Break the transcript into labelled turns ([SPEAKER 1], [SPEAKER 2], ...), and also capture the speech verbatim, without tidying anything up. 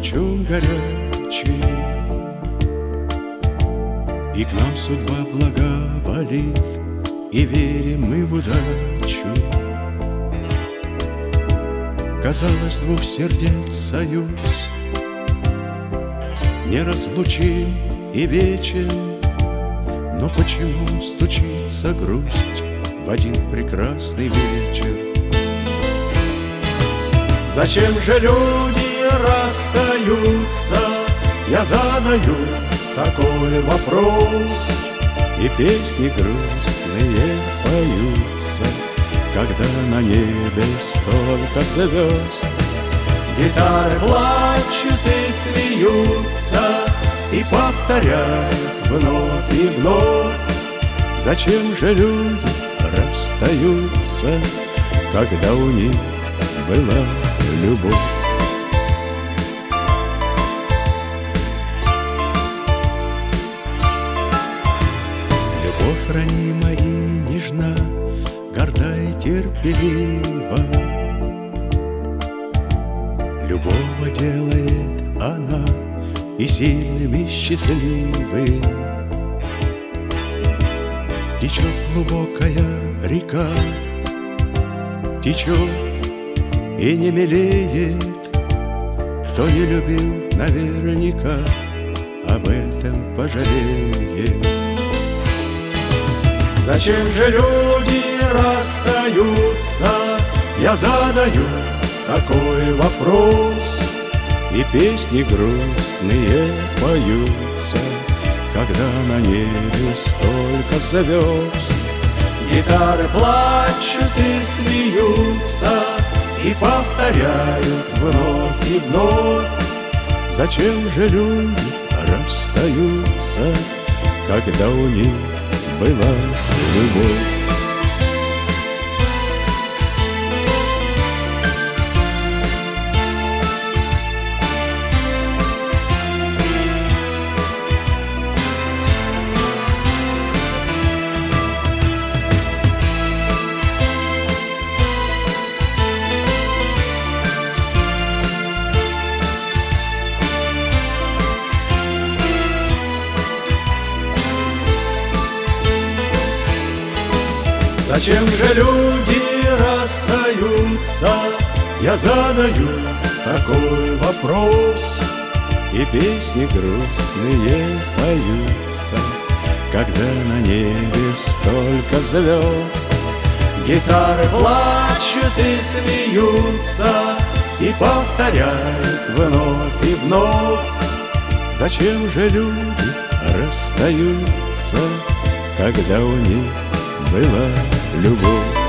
[SPEAKER 1] лучом горячим, и к нам судьба благоволит, и верим мы в удачу. Казалось, двух сердец союз неразлучим и вечен, но почему стучится грусть в один прекрасный вечер? Зачем же люди расстаются? Я задаю такой вопрос, и песни грустные поются, когда на небе столько звезд. Гитары плачут и смеются, и повторяют вновь и вновь. Зачем же люди расстаются, когда у них была любовь? Любовь ранима и нежна, горда и терпелива. Любого делает она и сильным, и счастливым. Течет глубокая река, течет и не мелеет. Кто не любил, наверняка об этом пожалеет. Зачем же люди расстаются? Я задаю такой вопрос, и песни грустные поются, когда на небе столько звезд. Гитары плачут и смеются, и повторяют вновь и вновь. Зачем же люди расстаются, когда у них была любовь? Зачем же люди расстаются? Я задаю такой вопрос, и песни грустные поются, когда на небе столько звезд. Гитары плачут и смеются, и повторяют вновь и вновь. Зачем же люди расстаются, когда у них была любовь?